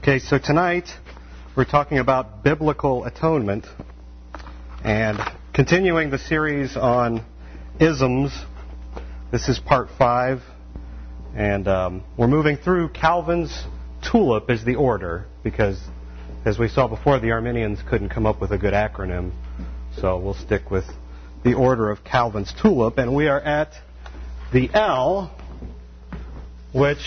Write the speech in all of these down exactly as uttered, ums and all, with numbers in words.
Okay, so tonight we're talking about biblical atonement and continuing the series on isms. This is part five, and um, we're moving through Calvin's TULIP is the order, because as we saw before, the Arminians couldn't come up with a good acronym, so we'll stick with the order of Calvin's TULIP, and we are at the L, which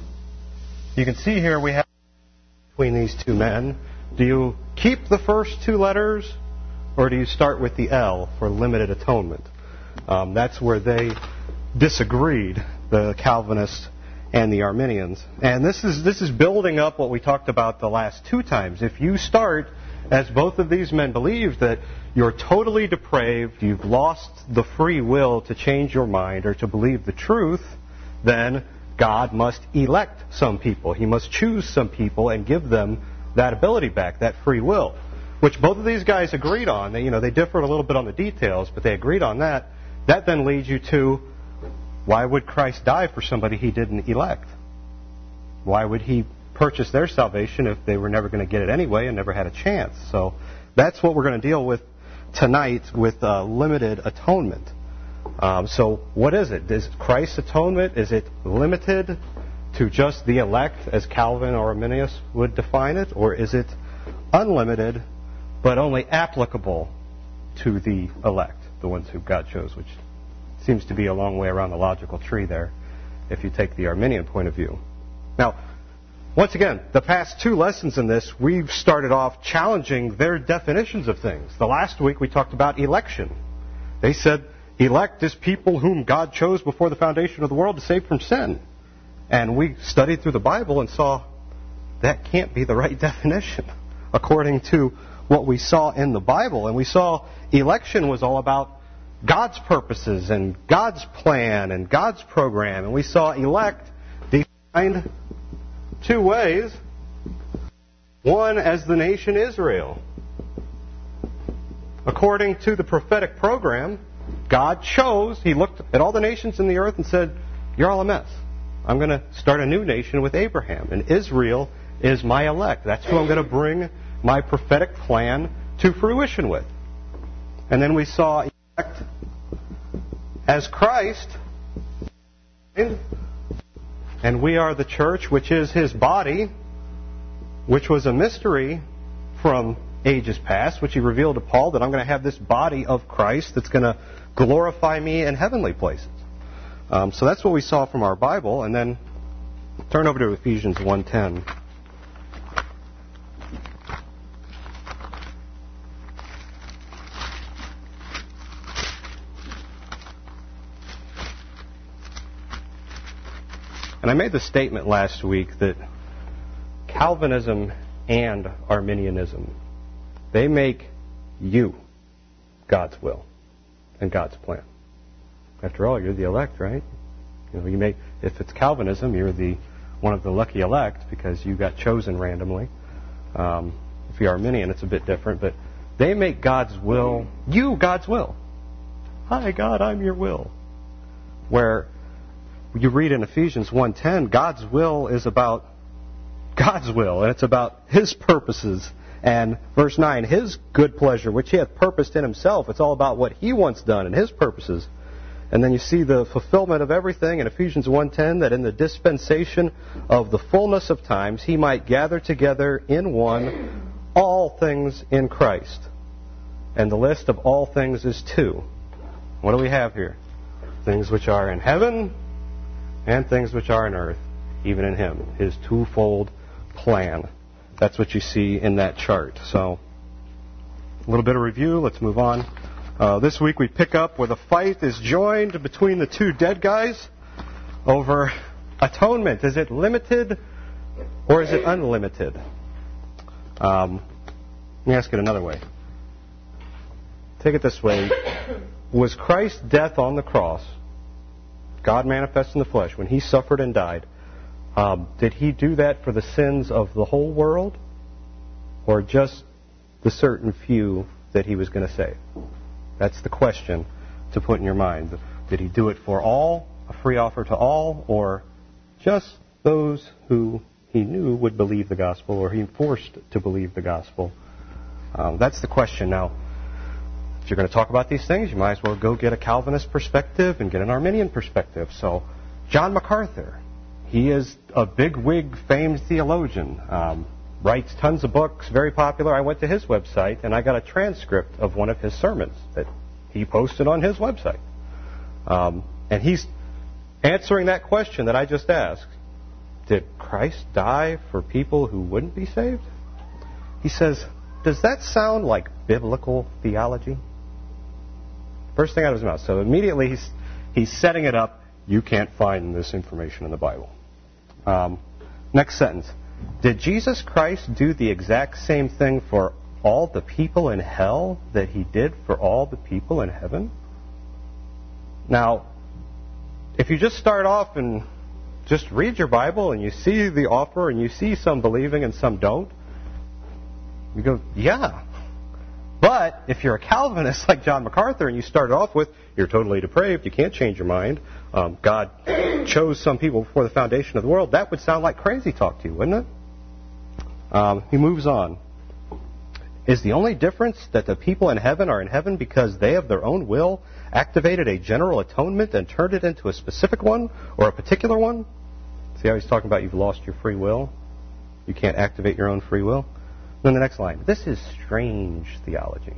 you can see here we have between these two men. Do you keep the first two letters, or do you start with the L for limited atonement? Um, that's where they disagreed, the Calvinists and the Arminians. And this is this is building up what we talked about the last two times. If you start, as both of these men believe, that you're totally depraved, you've lost the free will to change your mind or to believe the truth, then God must elect some people. He must choose some people and give them that ability back, that free will, which both of these guys agreed on. They, you know, they differed a little bit on the details, but they agreed on that. That then leads you to, why would Christ die for somebody he didn't elect? Why would he purchase their salvation if they were never going to get it anyway and never had a chance? So that's what we're going to deal with tonight with uh, limited atonement. Um, so what is it? Is Christ's atonement, is it limited to just the elect, as Calvin or Arminius would define it, or is it unlimited but only applicable to the elect, the ones who God chose, which seems to be a long way around the logical tree there if you take the Arminian point of view. Now, once again, the past two lessons in this, we've started off challenging their definitions of things. The last week we talked about election. They said elect is people whom God chose before the foundation of the world to save from sin. And we studied through the Bible and saw that can't be the right definition according to what we saw in the Bible. And we saw election was all about God's purposes and God's plan and God's program. And we saw elect defined two ways. One as the nation Israel. According to the prophetic program, God chose, He looked at all the nations in the earth and said, you're all a mess. I'm going to start a new nation with Abraham. And Israel is my elect. That's who I'm going to bring my prophetic plan to fruition with. And then we saw elect as Christ. And we are the church, which is His body, which was a mystery from ages past, which He revealed to Paul, that I'm going to have this body of Christ that's going to glorify me in heavenly places. Um, so that's what we saw from our Bible. And then turn over to Ephesians one ten. And I made the statement last week that Calvinism and Arminianism, they make you God's will and God's plan. After all, you're the elect, right? You know, you may, if it's Calvinism, you're the one of the lucky elect because you got chosen randomly. Um, if you're Arminian, it's a bit different, but they make God's will, you God's will. Hi, God, I'm your will. Where you read in Ephesians one ten, God's will is about God's will, and it's about His purposes. And verse nine, His good pleasure, which He hath purposed in Himself. It's all about what He wants done and His purposes. And then you see the fulfillment of everything in Ephesians one ten, that in the dispensation of the fullness of times He might gather together in one all things in Christ. And the list of all things is two. What do we have here? Things which are in heaven and things which are in earth, even in Him. His twofold plan. That's what you see in that chart. So, a little bit of review. Let's move on. Uh, this week we pick up where the fight is joined between the two dead guys over atonement. Is it limited or is it unlimited? Um, let me ask it another way. Take it this way. Was Christ's death on the cross, God manifest in the flesh, when He suffered and died, um, did He do that for the sins of the whole world or just the certain few that He was going to save? That's the question to put in your mind. Did He do it for all, a free offer to all, or just those who he knew would believe the gospel, or he forced to believe the gospel? Um, that's the question. Now, if you're going to talk about these things, you might as well go get a Calvinist perspective and get an Arminian perspective. So, John MacArthur, he is a big-wig, famed theologian, um, writes tons of books, very popular. I went to his website, and I got a transcript of one of his sermons that he posted on his website. Um, and he's answering that question that I just asked. Did Christ die for people who wouldn't be saved? He says, does that sound like biblical theology? First thing out of his mouth. So immediately he's, he's setting it up. You can't find this information in the Bible. Um, next sentence. Did Jesus Christ do the exact same thing for all the people in hell that he did for all the people in heaven? Now, if you just start off and just read your Bible and you see the offer and you see some believing and some don't, you go, yeah. But if you're a Calvinist like John MacArthur and you start off with, you're totally depraved, you can't change your mind, um, God chose some people before the foundation of the world, that would sound like crazy talk to you, wouldn't it? Um, he moves on. Is the only difference that the people in heaven are in heaven because they of their own will activated a general atonement and turned it into a specific one or a particular one? See how he's talking about you've lost your free will? You can't activate your own free will? Then the next line. This is strange theology.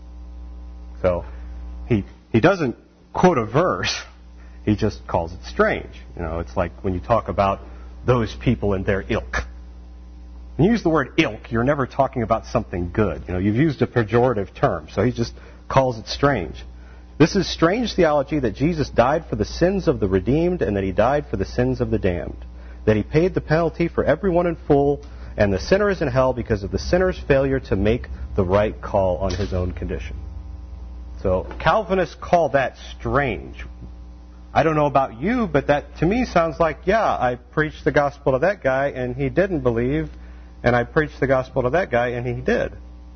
So he he doesn't quote a verse. He just calls it strange. You know, it's like when you talk about those people and their ilk. When you use the word ilk, you're never talking about something good. You know, you've used a pejorative term, so he just calls it strange. This is strange theology that Jesus died for the sins of the redeemed and that he died for the sins of the damned. That he paid the penalty for everyone in full, and the sinner is in hell because of the sinner's failure to make the right call on his own condition. So Calvinists call that strange. I don't know about you, but that to me sounds like, yeah, I preached the gospel to that guy and he didn't believe, and I preached the gospel to that guy and he did.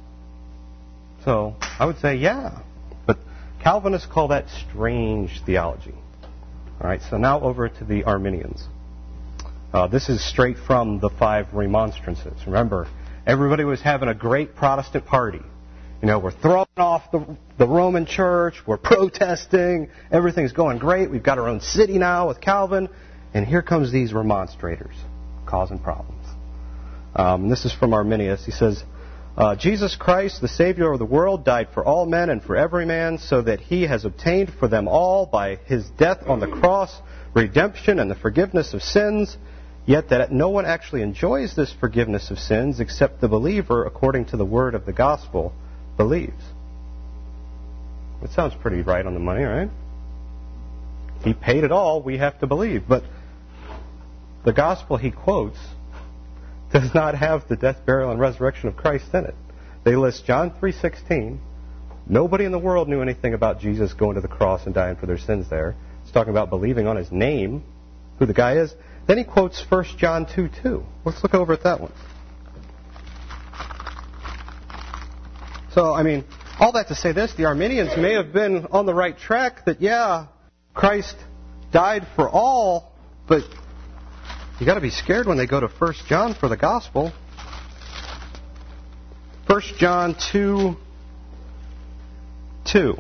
So I would say, yeah. But Calvinists call that strange theology. All right, so now over to the Arminians. Uh, this is straight from the five remonstrances. Remember, everybody was having a great Protestant party. You know, we're throwing off the, the Roman Church. We're protesting. Everything's going great. We've got our own city now with Calvin. And here comes these remonstrators causing problems. Um, this is from Arminius. He says, uh, Jesus Christ, the Savior of the world, died for all men and for every man, so that he has obtained for them all, by his death on the cross, redemption and the forgiveness of sins, yet that no one actually enjoys this forgiveness of sins except the believer, according to the word of the gospel, believes. It sounds pretty right on the money, right? He paid it all, we have to believe. But the gospel he quotes does not have the death, burial, and resurrection of Christ in it. They list John three sixteen. Nobody in the world knew anything about Jesus going to the cross and dying for their sins there. It's talking about believing on his name, who the guy is. Then he quotes First John two two. Let's look over at that one. So, I mean, all that to say this, the Arminians may have been on the right track that, yeah, Christ died for all, but you got to be scared when they go to First John for the gospel. First John two two.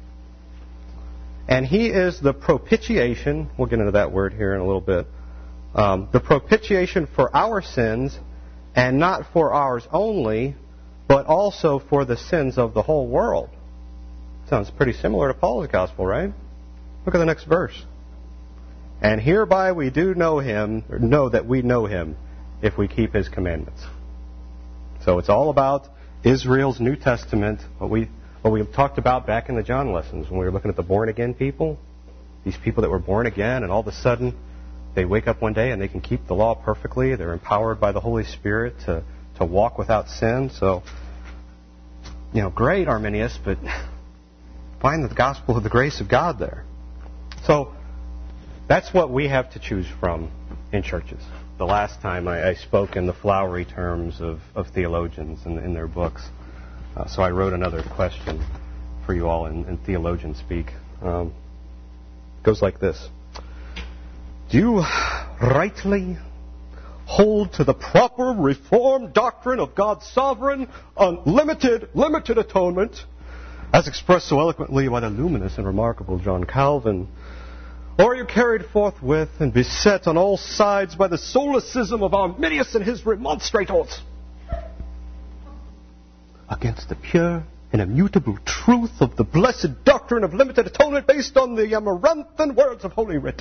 And he is the propitiation. We'll get into that word here in a little bit. Um, the propitiation for our sins, and not for ours only, but also for the sins of the whole world. Sounds pretty similar to Paul's gospel, right? Look at the next verse. And hereby we do know him, or know that we know him, if we keep his commandments. So it's all about Israel's New Testament, what we what we talked about back in the John lessons when we were looking at the born-again people. These people that were born again, and all of a sudden they wake up one day and they can keep the law perfectly. They're empowered by the Holy Spirit to, to walk without sin. So, you know, great, Arminius, but find the gospel of the grace of God there. So that's what we have to choose from in churches. The last time I, I spoke in the flowery terms of, of theologians in, in their books. Uh, so I wrote another question for you all in, in theologian speak. Um, it goes like this. Do you rightly hold to the proper Reformed doctrine of God's sovereign, unlimited, limited atonement, as expressed so eloquently by the luminous and remarkable John Calvin? Or are you carried forthwith and beset on all sides by the solecism of Arminius and his remonstrators against the pure and immutable truth of the blessed doctrine of limited atonement based on the amaranthine words of Holy Writ?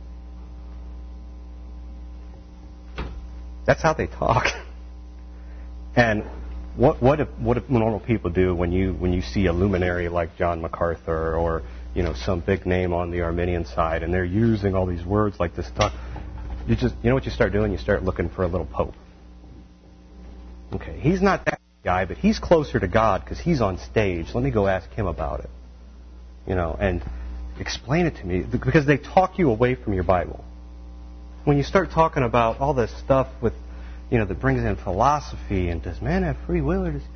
That's how they talk. And what what if, what if normal people do when you when you see a luminary like John MacArthur or, you know, some big name on the Arminian side, and they're using all these words like this stuff? You just you know what you start doing? You start looking for a little pope. Okay, he's not that guy, but he's closer to God because he's on stage. Let me go ask him about it. You know, and explain it to me, because they talk you away from your Bible. When you start talking about all this stuff with, you know, that brings in philosophy and does man have free will, or does,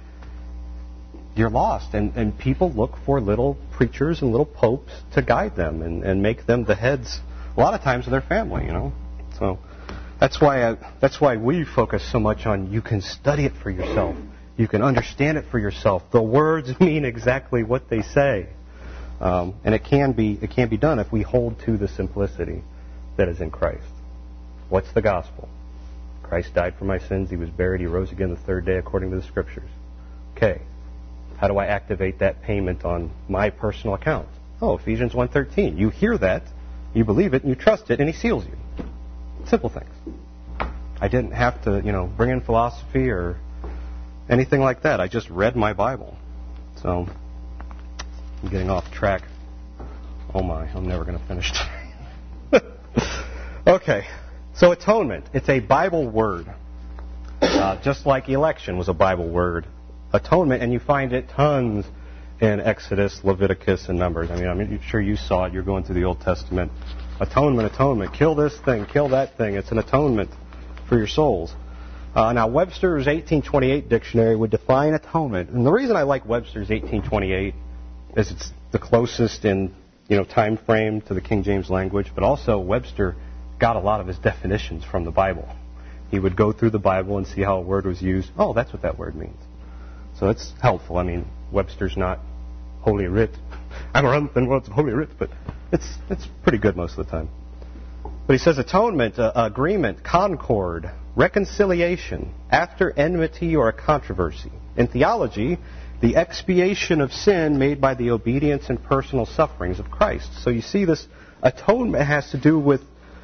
you're lost. And, and people look for little preachers and little popes to guide them and, and make them the heads, a lot of times, of their family, you know. So that's why I, that's why we focus so much on you can study it for yourself. You can understand it for yourself. The words mean exactly what they say. Um, and it can be it can be done if we hold to the simplicity that is in Christ. What's the gospel? Christ died for my sins. He was buried. He rose again the third day according to the Scriptures. Okay. How do I activate that payment on my personal account? Oh, Ephesians one thirteen. You hear that, you believe it, and you trust it, and He seals you. Simple things. I didn't have to, you know, bring in philosophy or anything like that. I just read my Bible. So, I'm getting off track. Oh my, I'm never going to finish today. Okay. So atonement, it's a Bible word. Uh, just like election was a Bible word. Atonement, and you find it tons in Exodus, Leviticus, and Numbers. I mean, I'm sure you saw it. You're going through the Old Testament. Atonement, atonement. Kill this thing, kill that thing. It's an atonement for your souls. Uh, now, Webster's eighteen twenty-eight dictionary would define atonement. And the reason I like Webster's eighteen twenty-eight is it's the closest in, you know, time frame to the King James language, but also Webster got a lot of his definitions from the Bible. He would go through the Bible and see how a word was used. Oh, that's what that word means. So it's helpful. I mean, Webster's not Holy Writ. Amaranthine words of Holy Writ, but it's it's pretty good most of the time. But he says atonement, uh, agreement, concord, reconciliation, after enmity or a controversy. In theology, the expiation of sin made by the obedience and personal sufferings of Christ. So you see, this atonement has to do with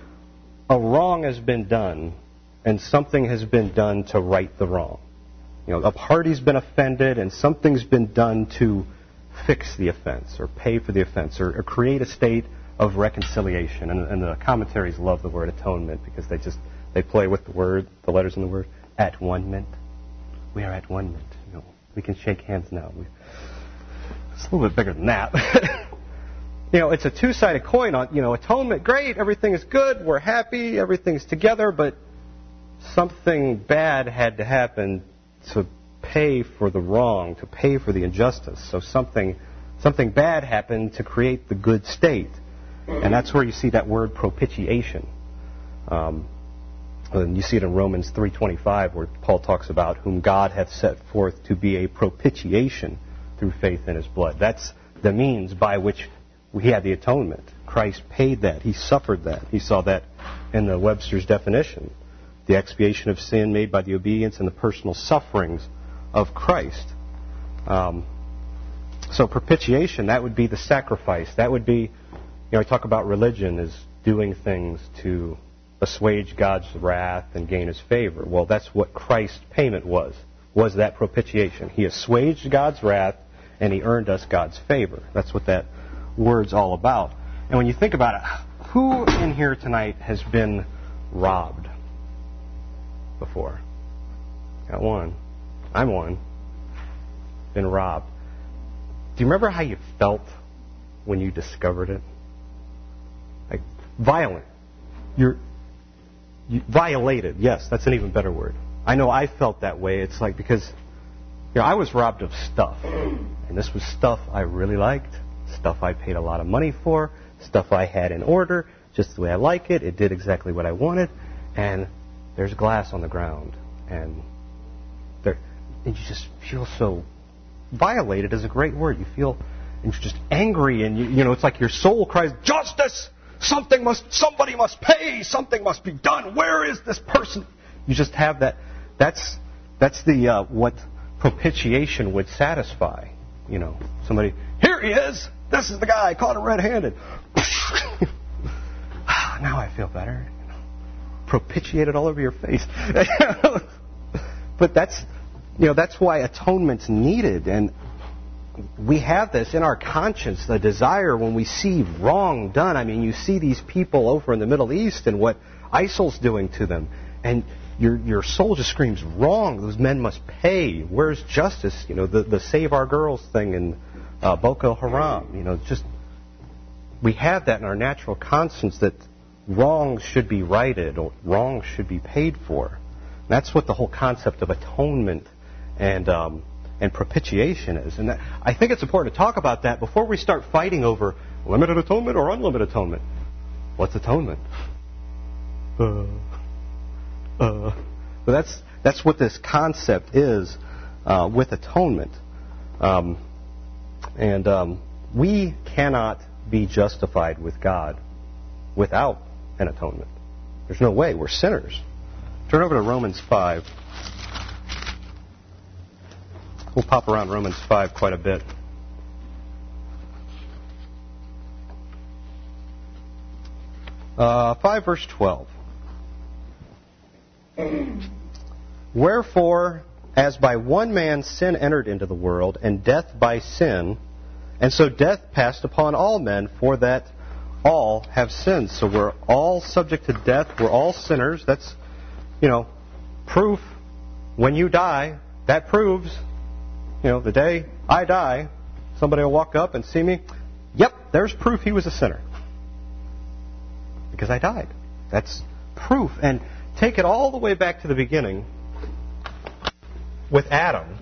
a wrong has been done, and something has been done to right the wrong. You know, a party's been offended, and something's been done to fix the offense, or pay for the offense, or, or create a state of reconciliation. And, and the commentaries love the word atonement because they just they play with the word, the letters in the word. At one ment, we are at one ment. You know, we can shake hands now. We, it's a little bit bigger than that. You know, it's a two-sided coin. On, you know, atonement, great, everything is good, we're happy, everything's together, but something bad had to happen to pay for the wrong, to pay for the injustice. So something, something bad happened to create the good state, and that's where you see that word propitiation. Um, and you see it in Romans three twenty-five, where Paul talks about whom God hath set forth to be a propitiation through faith in His blood. That's the means by which we had the atonement. Christ paid that. He suffered that. He saw that in the Webster's definition. The expiation of sin made by the obedience and the personal sufferings of Christ. Um, so propitiation, that would be the sacrifice. That would be, you know, I talk about religion as doing things to assuage God's wrath and gain His favor. Well, that's what Christ's payment was, was that propitiation. He assuaged God's wrath and He earned us God's favor. That's what that word's all about. And when you think about it, who in here tonight has been robbed before? Got one. I'm one. Been robbed. Do you remember how you felt when you discovered it? Like, violent. You're you, violated. Yes, that's an even better word. I know I felt that way. It's like, because, you know, I was robbed of stuff. And this was stuff I really liked, stuff I paid a lot of money for, stuff I had in order, just the way I like it. It did exactly what I wanted. And there's glass on the ground, and there, and you just feel so violated is a great word. You feel, and you're just angry, and you, you know, it's like your soul cries, justice! Something must, somebody must pay! Something must be done! Where is this person? You just have that. That's that's the uh, what propitiation would satisfy. You know, somebody, here he is! This is the guy caught him red-handed. Now I feel better. You know, propitiated all over your face. But that's, you know, that's why atonement's needed, and we have this in our conscience, the desire when we see wrong done. I mean, you see these people over in the Middle East and what ISIL's doing to them, and your your soul just screams, wrong. Those men must pay. Where's justice? You know, the the Save Our Girls thing in uh, Boko Haram. You know, just we have that in our natural conscience that wrongs should be righted or wrongs should be paid for. And that's what the whole concept of atonement and um, and propitiation is. And that, I think it's important to talk about that before we start fighting over limited atonement or unlimited atonement. What's atonement? Uh, uh, but that's that's what this concept is uh, with atonement. Um, and um, we cannot be justified with God without an atonement. There's no way. We're sinners. Turn over to Romans five. We'll pop around Romans five quite a bit. Uh, five verse twelve. Wherefore, as by one man sin entered into the world, and death by sin, and so death passed upon all men, for that all have sinned. So we're all subject to death. We're all sinners. That's, you know, proof. When you die, that proves, you know, the day I die, somebody will walk up and see me. Yep, there's proof he was a sinner. Because I died. That's proof. And take it all the way back to the beginning with Adam.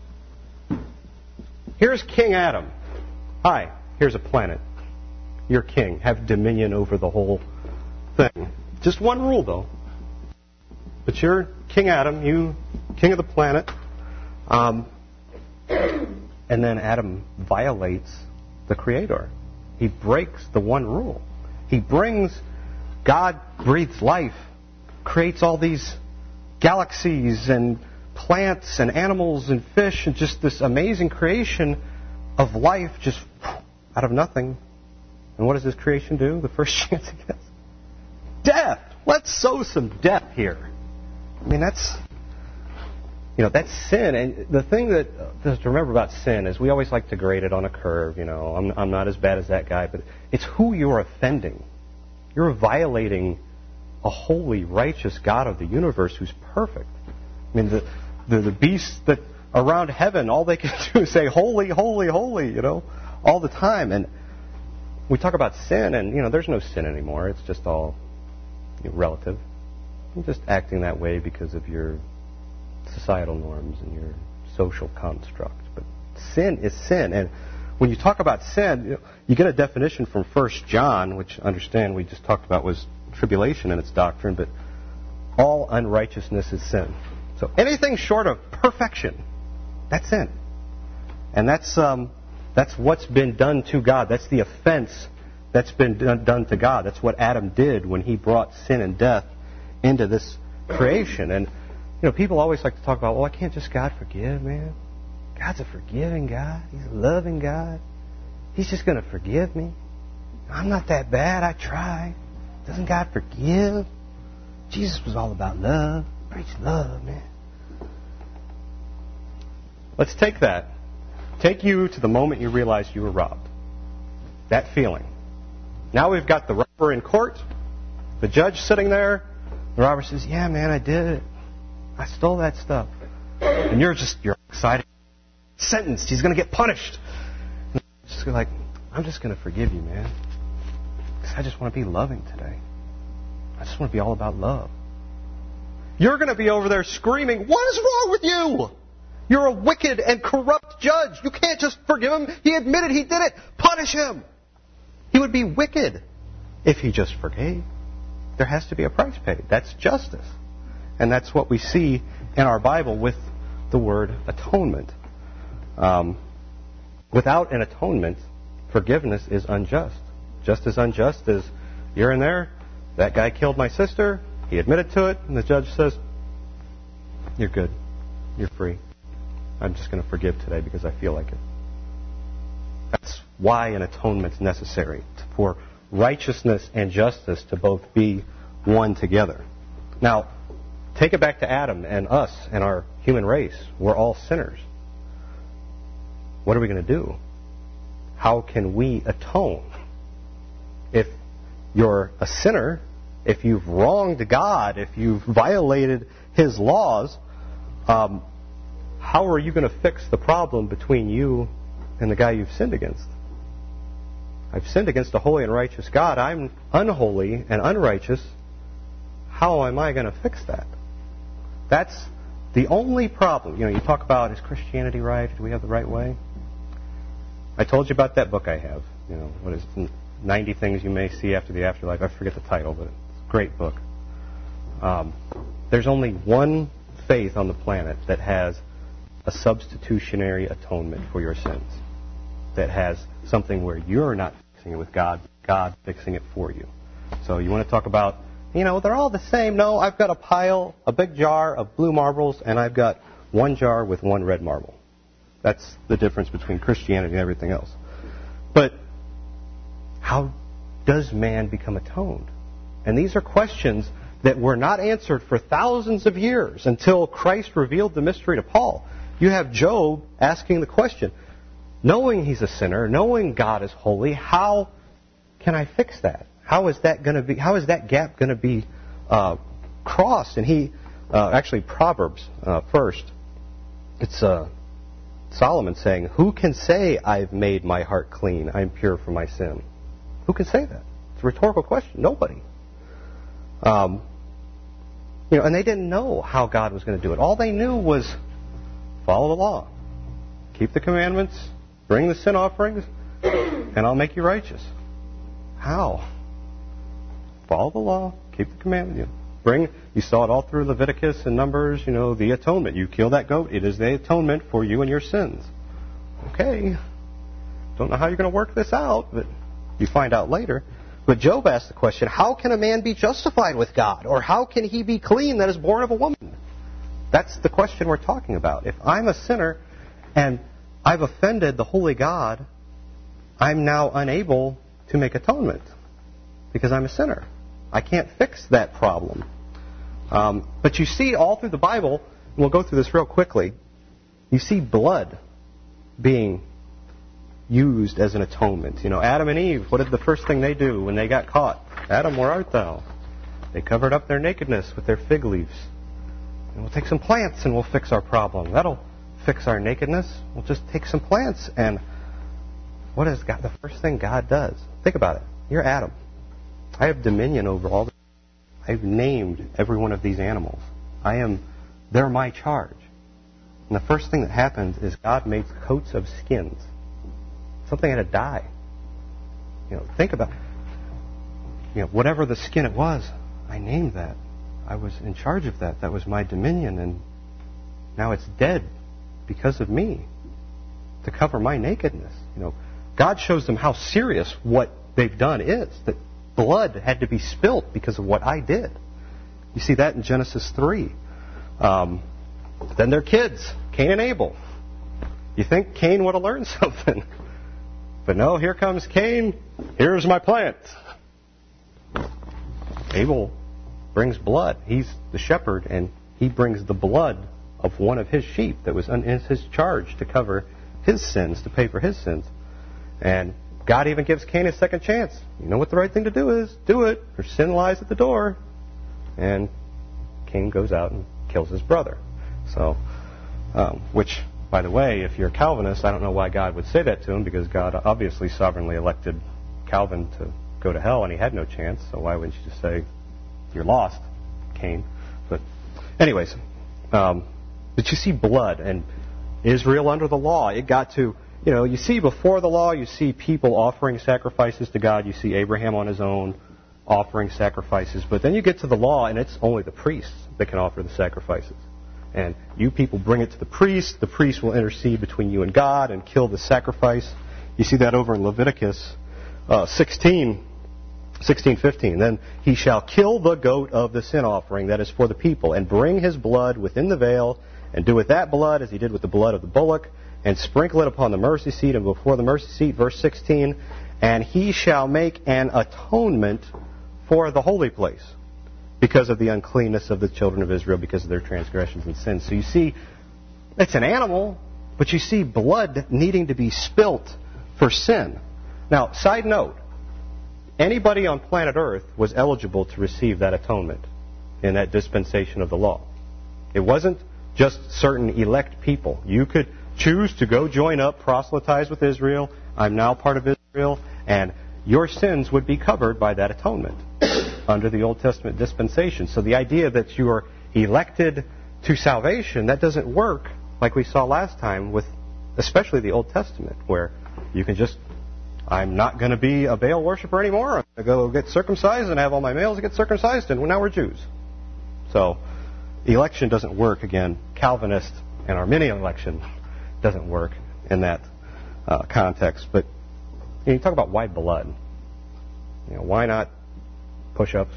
Here's King Adam. Hi, here's a planet. You're king. Have dominion over the whole thing. Just one rule, though. But you're King Adam, you king of the planet. Um, and then Adam violates the Creator. He breaks the one rule. He brings, God breathes life, creates all these galaxies and plants and animals and fish and just this amazing creation of life just out of nothing. And what does this creation do? The first chance it gets? Death! Let's sow some death here. I mean, that's, you know, that's sin. And the thing that uh, to remember about sin is we always like to grade it on a curve. You know, I'm, I'm not as bad as that guy. But it's who you're offending. You're violating a holy, righteous God of the universe who's perfect. I mean, the, the, the beasts that around heaven, all they can do is say, holy, holy, holy, you know, all the time. And we talk about sin, and, you know, there's no sin anymore. It's just all you know, relative. You're just acting that way because of your societal norms and your social construct. But sin is sin. And when you talk about sin, you know, you get a definition from First John, which, understand, we just talked about was tribulation in its doctrine, but all unrighteousness is sin. So anything short of perfection, that's sin. And that's um, that's what's been done to God. That's the offense that's been done, done to God. That's what Adam did when he brought sin and death into this creation. And, you know, people always like to talk about, well, why can't just God forgive, man? God's a forgiving God. He's a loving God. He's just going to forgive me. I'm not that bad. I try. Doesn't God forgive? Jesus was all about love. Preach love, man. Let's take that. Take you to the moment you realize you were robbed. That feeling. Now we've got the robber in court. The judge sitting there. The robber says, yeah, man, I did it. I stole that stuff. And you're just, you're excited. Sentenced. He's going to get punished. And just like, I'm just going to forgive you, man. Because I just want to be loving today. I just want to be all about love. You're going to be over there screaming, what is wrong with you? You're a wicked and corrupt judge. You can't just forgive him. He admitted he did it. Punish him. He would be wicked if he just forgave. There has to be a price paid. That's justice. And that's what we see in our Bible with the word atonement. Um, without an atonement, forgiveness is unjust. Just as unjust as you're in there, that guy killed my sister, he admitted to it, and the judge says, you're good, you're free. I'm just going to forgive today because I feel like it. That's why an atonement is necessary, for righteousness and justice to both be one together. Now, take it back to Adam and us and our human race. We're all sinners. What are we going to do? How can we atone? If you're a sinner, if you've wronged God, if you've violated His laws, um, how are you going to fix the problem between you and the guy you've sinned against? I've sinned against a holy and righteous God. I'm unholy and unrighteous. How am I going to fix that? That's the only problem. You know, you talk about, is Christianity right? Do we have the right way? I told you about that book I have. You know, what is it? ninety Things You May See After the Afterlife. I forget the title, but it's a great book. Um, there's only one faith on the planet that has a substitutionary atonement for your sins. That has something where you're not fixing it with God, God fixing it for you. So you want to talk about, you know, they're all the same. No, I've got a pile, a big jar of blue marbles, and I've got one jar with one red marble. That's the difference between Christianity and everything else. But how does man become atoned? And these are questions that were not answered for thousands of years until Christ revealed the mystery to Paul. You have Job asking the question, knowing he's a sinner, knowing God is holy, how can I fix that? How is that going to be? How is that gap going to be uh, crossed? And he, uh, actually, Proverbs uh, first. It's uh, Solomon saying, "Who can say I've made my heart clean? I'm pure from my sin." Who can say that? It's a rhetorical question. Nobody. Um, you know, and they didn't know how God was going to do it. All they knew was follow the law, keep the commandments, bring the sin offerings, and I'll make you righteous. How? Follow the law, keep the commandments. You know, bring. You saw it all through Leviticus and Numbers. You know, the atonement. You kill that goat. It is the atonement for you and your sins. Okay. Don't know how you're going to work this out, but you find out later. But Job asked the question, how can a man be justified with God? Or how can he be clean that is born of a woman? That's the question we're talking about. If I'm a sinner and I've offended the holy God, I'm now unable to make atonement because I'm a sinner. I can't fix that problem. Um, but you see all through the Bible, and we'll go through this real quickly, you see blood being used as an atonement. You know, Adam and Eve, what did the first thing they do when they got caught? Adam, where art thou? They covered up their nakedness with their fig leaves. And we'll take some plants and we'll fix our problem. That'll fix our nakedness. We'll just take some plants. And what is God? The first thing God does? Think about it. You're Adam. I have dominion over all the... I've named every one of these animals. I am... They're my charge. And the first thing that happens is God makes coats of skins. Something had to die. You know, think about, you know, whatever the skin it was, I named that. I was in charge of that. That was my dominion, and now it's dead because of me to cover my nakedness. You know, God shows them how serious what they've done is. That blood had to be spilt because of what I did. You see that in Genesis three. Um, then their kids, Cain and Abel. You think Cain would have learned something. But no, here comes Cain. Here's my plant. Abel brings blood. He's the shepherd, and he brings the blood of one of his sheep that was in his charge to cover his sins, to pay for his sins. And God even gives Cain a second chance. You know what the right thing to do is? Do it, for sin lies at the door. And Cain goes out and kills his brother. So, um, which... By the way, if you're a Calvinist, I don't know why God would say that to him, because God obviously sovereignly elected Calvin to go to hell, and he had no chance. So why wouldn't you just say, you're lost, Cain? But anyways, um, but you see blood, and Israel under the law, it got to, you know, you see before the law, you see people offering sacrifices to God. You see Abraham on his own, offering sacrifices. But then you get to the law, and it's only the priests that can offer the sacrifices. And you people bring it to the priest. The priest will intercede between you and God and kill the sacrifice. You see that over in Leviticus uh, sixteen, sixteen fifteen. Then he shall kill the goat of the sin offering that is for the people, and bring his blood within the veil, and do with that blood as he did with the blood of the bullock, and sprinkle it upon the mercy seat and before the mercy seat. Verse sixteen, and he shall make an atonement for the holy place, because of the uncleanness of the children of Israel, because of their transgressions and sins. So you see, it's an animal, but you see blood needing to be spilt for sin. Now, side note, anybody on planet Earth was eligible to receive that atonement in that dispensation of the law. It wasn't just certain elect people. You could choose to go join up, proselytize with Israel. I'm now part of Israel, and your sins would be covered by that atonement under the Old Testament dispensation. So the idea that you are elected to salvation, that doesn't work like we saw last time with especially the Old Testament, where you can just, I'm not going to be a Baal worshiper anymore. I'm going to go get circumcised and have all my males get circumcised, and now we're Jews. So election doesn't work, again. Calvinist and Arminian election doesn't work in that uh, context. But you know, you talk about why blood. You know, why not push-ups?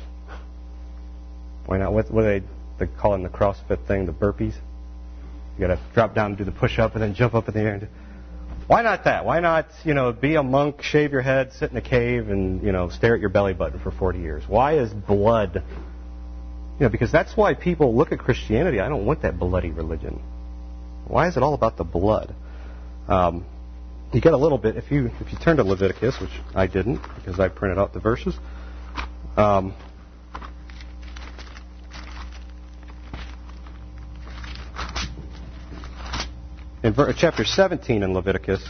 Why not? What, what do they, they call in the CrossFit thing, the burpees? You got to drop down and do the push-up and then jump up in the air. And do, why not that? Why not, you know, be a monk, shave your head, sit in a cave, and, you know, stare at your belly button for forty years? Why is blood? You know, because that's why people look at Christianity. I don't want that bloody religion. Why is it all about the blood? Um, you get a little bit, if you if you turn to Leviticus, which I didn't because I printed out the verses. Um, in ver- chapter seventeen in Leviticus,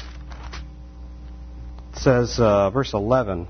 it says, uh, verse eleven,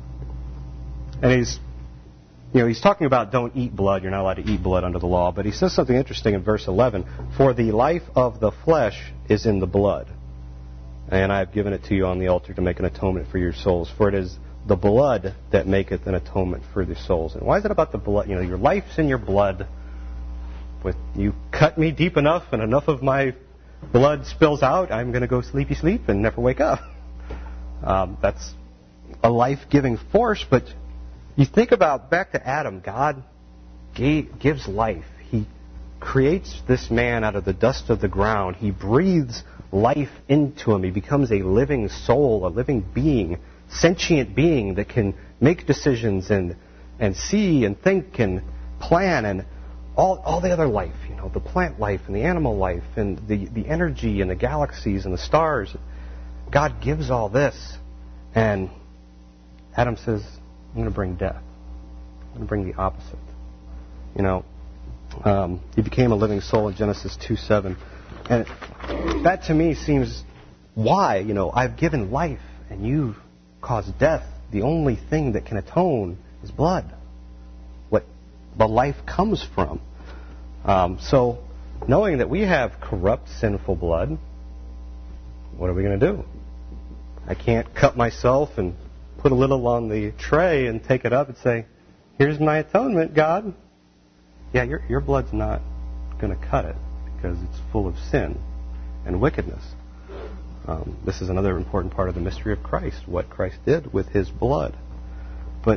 and he's, you know, he's talking about don't eat blood. You're not allowed to eat blood under the law. But he says something interesting in verse eleven. For the life of the flesh is in the blood, and I have given it to you on the altar to make an atonement for your souls. For it is the blood that maketh an atonement for the souls. And why is it about the blood? You know, your life's in your blood. With you cut me deep enough and enough of my blood spills out, I'm going to go sleepy sleep and never wake up. Um, that's a life-giving force, but you think about back to Adam. God gave, gives life. He creates this man out of the dust of the ground. He breathes life into him. He becomes a living soul, a living being, sentient being that can make decisions and and see and think and plan and all all the other life, you know, the plant life and the animal life and the, the energy and the galaxies and the stars. God gives all this, and Adam says, I'm going to bring death. I'm going to bring the opposite. You know, um, he became a living soul in Genesis two seven. And that to me seems, why? You know, I've given life and you've caused death. The only thing that can atone is blood. What the life comes from. Um, so, knowing that we have corrupt, sinful blood, what are we going to do? I can't cut myself and put a little on the tray and take it up and say, here's my atonement, God. Yeah, your your blood's not going to cut it because it's full of sin and wickedness. Um, this is another important part of the mystery of Christ, what Christ did with his blood. But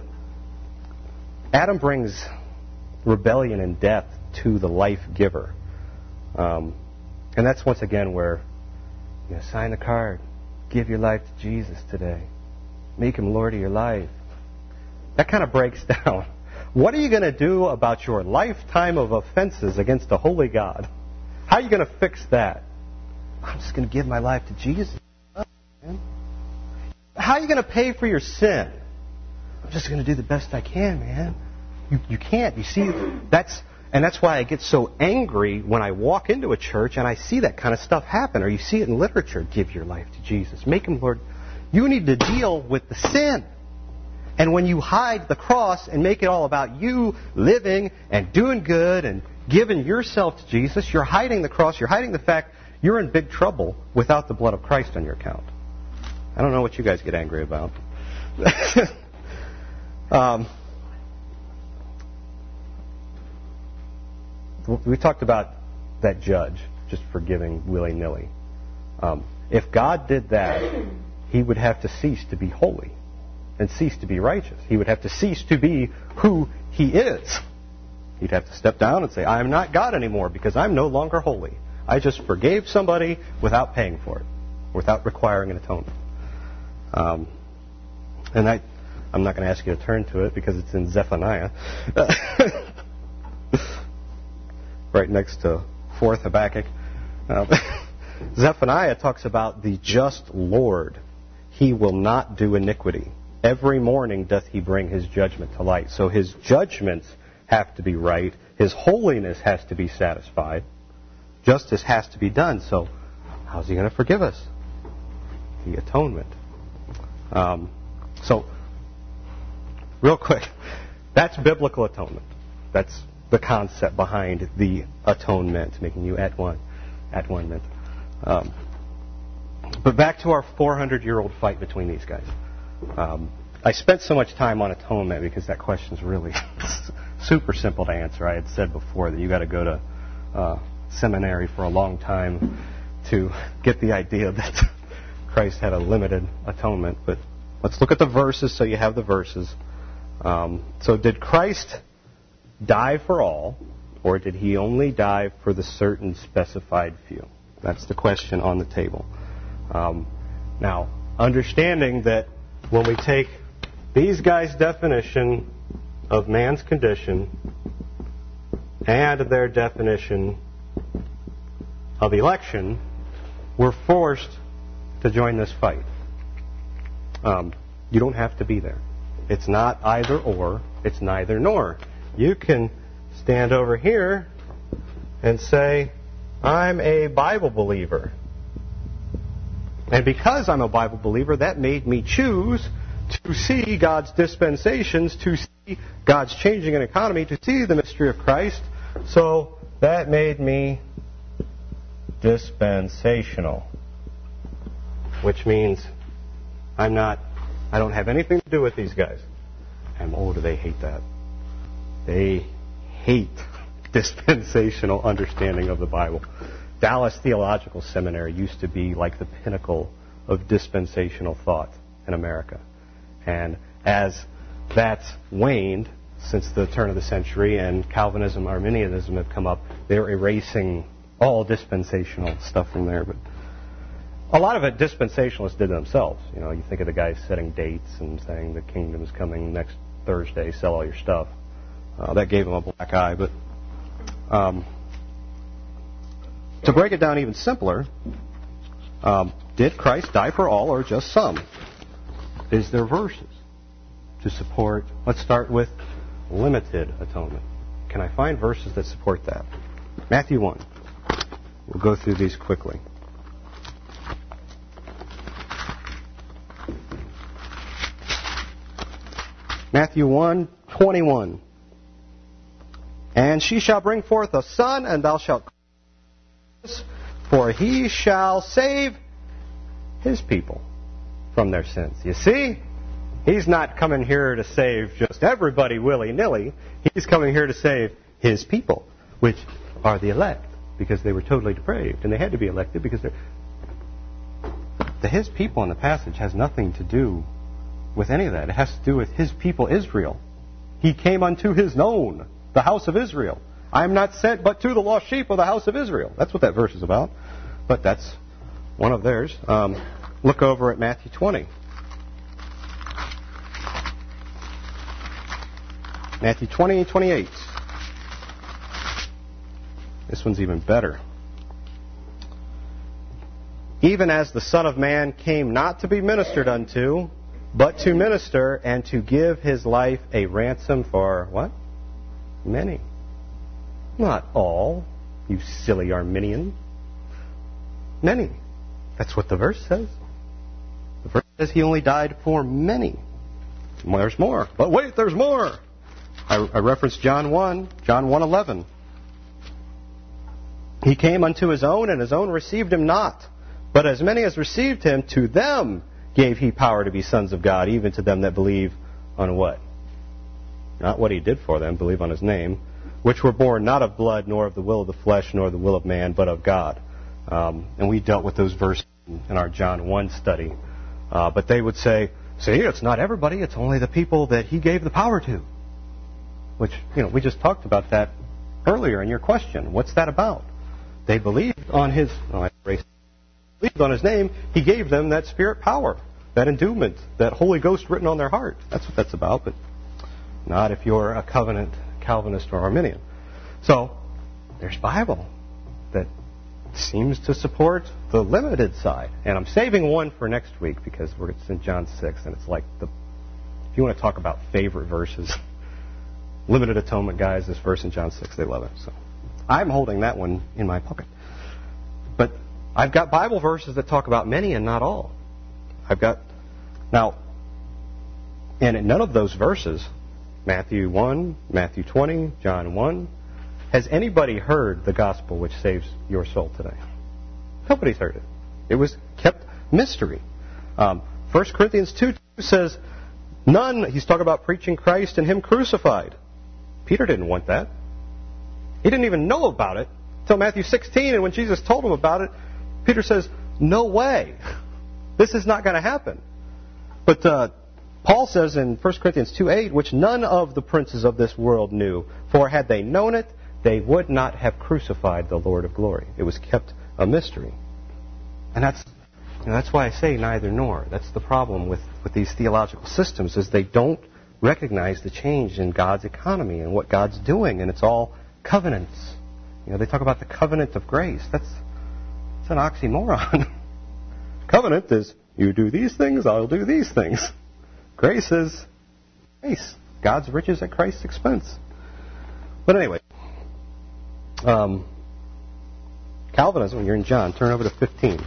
Adam brings rebellion and death to the life giver. Um, and that's once again where, you know, sign the card, give your life to Jesus today. Make him Lord of your life. That kind of breaks down. What are you going to do about your lifetime of offenses against a holy God? How are you going to fix that? I'm just going to give my life to Jesus. How are you going to pay for your sin? I'm just going to do the best I can, man. You, you can't. You see, that's and that's why I get so angry when I walk into a church and I see that kind of stuff happen, or you see it in literature. Give your life to Jesus. Make him Lord. You need to deal with the sin. And when you hide the cross and make it all about you living and doing good and giving yourself to Jesus, you're hiding the cross. You're hiding the fact you're in big trouble without the blood of Christ on your account. I don't know what you guys get angry about. um, we talked about that judge just forgiving willy-nilly. Um, if God did that, he would have to cease to be holy and cease to be righteous. He would have to cease to be who he is. He'd have to step down and say, I am not God anymore because I'm no longer holy. I just forgave somebody without paying for it, without requiring an atonement. Um, and I, I'm not going to ask you to turn to it because it's in Zephaniah. Right next to fourth Habakkuk. Uh, Zephaniah talks about the just Lord. He will not do iniquity. Every morning doth he bring his judgment to light. So his judgments have to be right. His holiness has to be satisfied. Justice has to be done. So how's he going to forgive us? The atonement. Um, so, real quick, that's biblical atonement. That's the concept behind the atonement, making you at one, at one meant. Um, but back to our four hundred year old fight between these guys. Um, I spent so much time on atonement because that question is really super simple to answer. I had said before that you got to go to uh, seminary for a long time to get the idea that Christ had a limited atonement. But let's look at the verses so you have the verses. Um, so did Christ die for all, or did he only die for the certain specified few? That's the question on the table. Um, now, understanding that when we take these guys' definition of man's condition and their definition of election, we're forced to join this fight. Um, you don't have to be there. It's not either or. It's neither nor. You can stand over here and say, I'm a Bible believer. And because I'm a Bible believer, that made me choose to see God's dispensations, to see God's changing an economy, to see the mystery of Christ. So that made me dispensational, which means I'm not, I don't have anything to do with these guys. And oh, do they hate that. They hate dispensational understanding of the Bible. Dallas Theological Seminary used to be like the pinnacle of dispensational thought in America. And as that's waned since the turn of the century and Calvinism, Arminianism have come up, they're erasing all dispensational stuff from there. But a lot of it dispensationalists did themselves. You know, you think of the guys setting dates and saying the kingdom is coming next Thursday, sell all your stuff. Uh, that gave them a black eye. But um, to break it down even simpler, um, did Christ die for all or just some? Is there verses to support? Let's start with limited atonement. Can I find verses that support that? Matthew one. We'll go through these quickly. Matthew one twenty-one. And she shall bring forth a son, and thou shalt call him, for he shall save his people from their sins. You see, he's not coming here to save just everybody willy-nilly. He's coming here to save his people, which are the elect, because they were totally depraved, and they had to be elected because they're... The his people in the passage has nothing to do with any of that. It has to do with his people Israel. He came unto his own, the house of Israel. I am not sent but to the lost sheep of the house of Israel. That's what that verse is about. But that's one of theirs. Um, look over at Matthew twenty. Matthew twenty, twenty-eight. This one's even better. Even as the Son of Man came not to be ministered unto, but to minister and to give his life a ransom for what? Many. Not all, you silly Arminian. Many. That's what the verse says. The verse says he only died for many. There's more. But wait, there's more. I, I referenced John one, John one eleven. He came unto his own, and his own received him not. But as many as received him, to them gave he power to be sons of God, even to them that believe on what? Not what he did for them, believe on his name, which were born not of blood, nor of the will of the flesh, nor the will of man, but of God. Um, and we dealt with those verses in our John one study. Uh, but they would say, see, it's not everybody, it's only the people that he gave the power to. Which, you know, we just talked about that earlier in your question. What's that about? They believed on his, oh, I erased, believed on his name, he gave them that spirit power, that endowment, that Holy Ghost written on their heart. That's what that's about, but not if you're a covenant Calvinist or Arminian. So, there's Bible that seems to support the limited side. And I'm saving one for next week because we're it's in John six, and it's like the, if you want to talk about favorite verses, limited atonement guys, this verse in John six, they love it. So I'm holding that one in my pocket. But I've got Bible verses that talk about many and not all. I've got, now, and in none of those verses, Matthew one, Matthew twenty, John one, has anybody heard the gospel which saves your soul today? Nobody's heard it. It was kept mystery. Um, First Corinthians two says, none, he's talking about preaching Christ and him crucified. Peter didn't want that. He didn't even know about it until Matthew sixteen, and when Jesus told him about it, Peter says, no way. This is not going to happen. But uh, Paul says in First Corinthians two eight, which none of the princes of this world knew, for had they known it, they would not have crucified the Lord of glory. It was kept a mystery. And that's you know, that's why I say neither nor. That's the problem with, with these theological systems, is they don't recognize the change in God's economy and what God's doing, and it's all covenants. You know, they talk about the covenant of grace. That's, that's an oxymoron. Covenant is, you do these things, I'll do these things. Grace is grace. God's riches at Christ's expense. But anyway, um, Calvinism, you're in John, turn over to fifteen.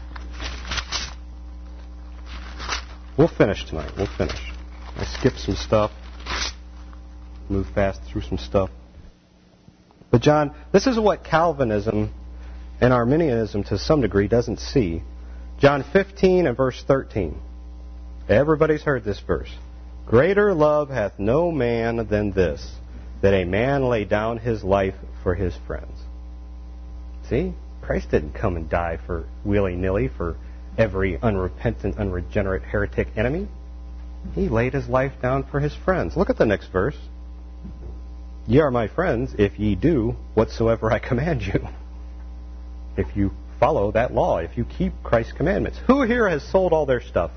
We'll finish tonight. We'll finish. I skipped some stuff. Move fast through some stuff. But John, this is what Calvinism and Arminianism to some degree doesn't see. John fifteen and verse thirteen. Everybody's heard this verse. Greater love hath no man than this, that a man lay down his life for his friends. See? Christ didn't come and die for willy-nilly for every unrepentant, unregenerate heretic enemy. He laid his life down for his friends. Look at the next verse. Ye are my friends if ye do whatsoever I command you. If you follow that law, if you keep Christ's commandments. Who here has sold all their stuff?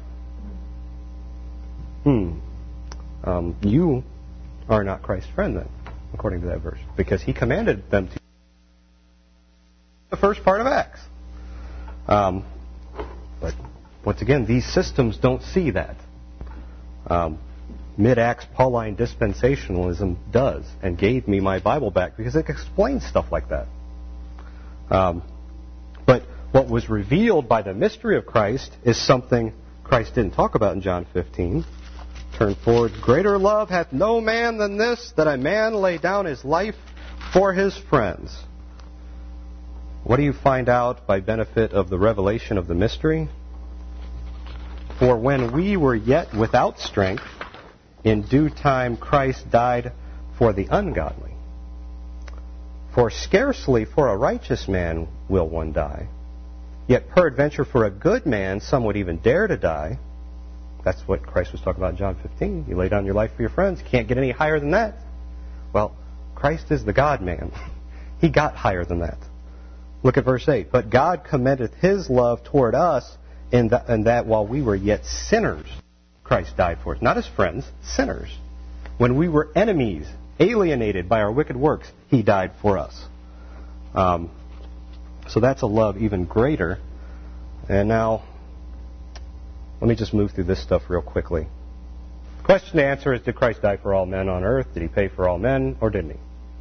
Hmm. Um, you are not Christ's friend then, according to that verse, because he commanded them to. The first part of Acts. Um, but once again, these systems don't see that. Um, Mid-Acts Pauline dispensationalism does, and gave me my Bible back because it explains stuff like that. Um, but what was revealed by the mystery of Christ is something Christ didn't talk about in John fifteen. Turn forward. Greater love hath no man than this, that a man lay down his life for his friends. What do you find out by benefit of the revelation of the mystery? For when we were yet without strength, in due time Christ died for the ungodly. For scarcely for a righteous man will one die. Yet peradventure for a good man some would even dare to die. That's what Christ was talking about in John fifteen. You lay down your life for your friends. You can't get any higher than that. Well, Christ is the God-man. He got higher than that. Look at verse eight. But God commendeth his love toward us in, the, in that while we were yet sinners, Christ died for us. Not as friends, sinners. When we were enemies, alienated by our wicked works, he died for us. Um, so that's a love even greater. And now, let me just move through this stuff real quickly. Question to answer is, did Christ die for all men on earth? Did he pay for all men, or didn't he?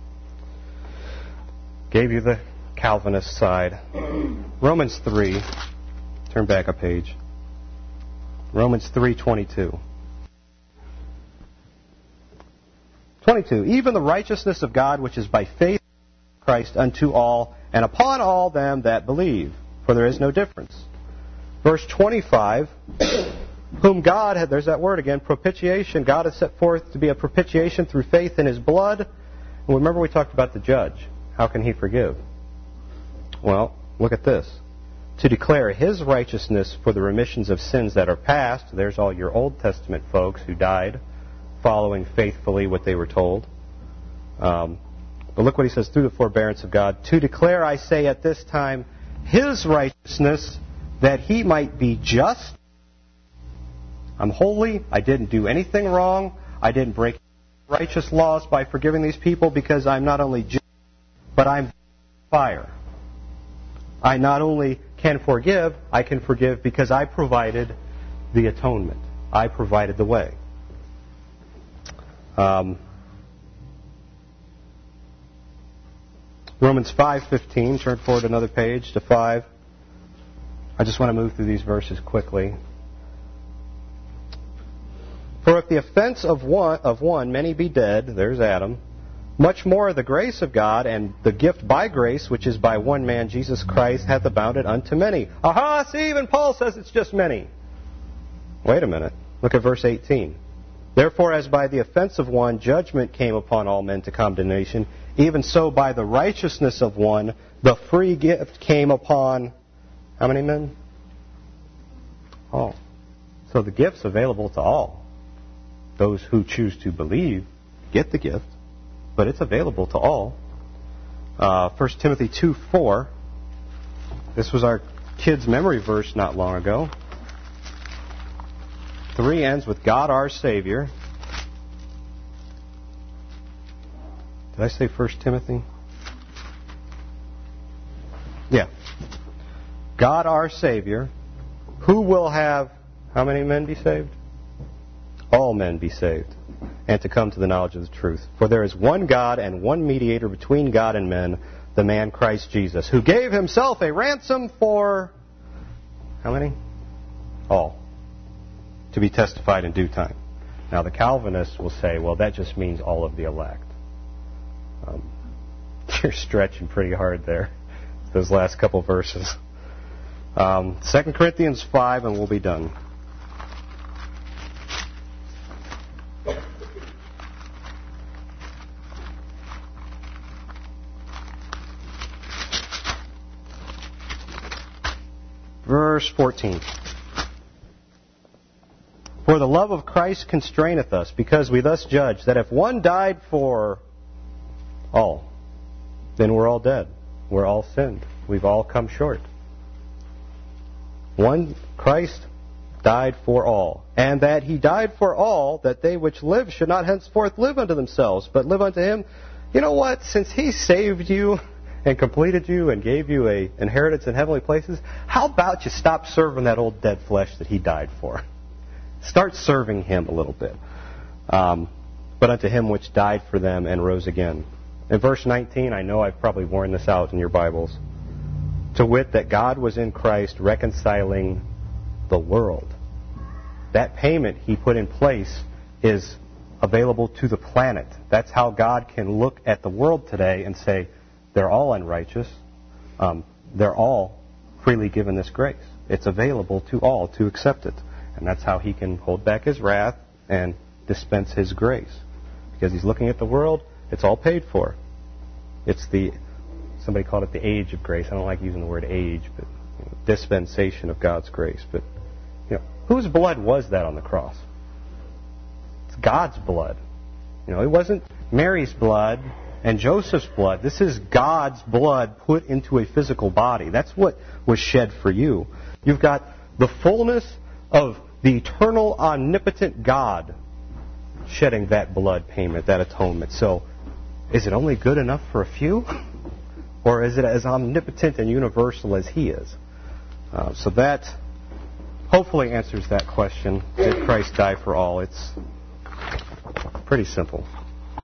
Gave you the Calvinist side. Romans three. Turn back a page. Romans three twenty-two. twenty-two. Even the righteousness of God, which is by faith in Christ unto all, and upon all them that believe, for there is no difference. Verse twenty-five, whom God had, there's that word again, propitiation. God has set forth to be a propitiation through faith in his blood. Well, remember we talked about the judge. How can he forgive? Well, look at this. To declare his righteousness for the remissions of sins that are past. There's all your Old Testament folks who died following faithfully what they were told. Um, but look what he says, through the forbearance of God. To declare, I say, at this time, his righteousness, that he might be just. I'm holy. I didn't do anything wrong. I didn't break righteous laws by forgiving these people, because I'm not only just, but I'm fire. I not only can forgive, I can forgive because I provided the atonement. I provided the way. Um, Romans five fifteen, turn forward another page to five. I just want to move through these verses quickly. For if the offense of one, of one many be dead, there's Adam, much more the grace of God and the gift by grace, which is by one man, Jesus Christ, hath abounded unto many. Aha, see, even Paul says it's just many. Wait a minute. Look at verse eighteen. Therefore, as by the offense of one judgment came upon all men to condemnation, even so by the righteousness of one the free gift came upon how many men? All. So the gift's available to all. Those who choose to believe get the gift, but it's available to all. Uh, First Timothy two four. This was our kids' memory verse not long ago. three ends with God our Savior. Did I say First Timothy? Yeah. God our Savior, who will have how many men be saved? All men be saved, and to come to the knowledge of the truth. For there is one God and one mediator between God and men, the man Christ Jesus, who gave himself a ransom for how many? All. To be testified in due time. Now the Calvinists will say, well, that just means all of the elect. Um, you're stretching pretty hard there, those last couple verses. Um, Second Corinthians five, and we'll be done. Verse fourteen. For the love of Christ constraineth us, because we thus judge that if one died for all, then we're all dead. We're all sinned. We've all come short. One, Christ died for all, and that he died for all, that they which live should not henceforth live unto themselves, but live unto him. You know what? Since he saved you and completed you and gave you an inheritance in heavenly places, how about you stop serving that old dead flesh that he died for? Start serving him a little bit. Um, but unto him which died for them and rose again. In verse nineteen, I know I've probably worn this out in your Bibles. To wit, that God was in Christ reconciling the world. That payment he put in place is available to the planet. That's how God can look at the world today and say, they're all unrighteous. Um, they're all freely given this grace. It's available to all to accept it. And that's how he can hold back his wrath and dispense his grace. Because he's looking at the world, it's all paid for. It's the, somebody called it the age of grace. I don't like using the word age, but you know, dispensation of God's grace. But, you know, whose blood was that on the cross? It's God's blood. You know, it wasn't Mary's blood and Joseph's blood. This is God's blood put into a physical body. That's what was shed for you. You've got the fullness of the eternal, omnipotent God shedding that blood payment, that atonement. So, is it only good enough for a few? Or is it as omnipotent and universal as he is? Uh, so that hopefully answers that question. Did Christ die for all? It's pretty simple.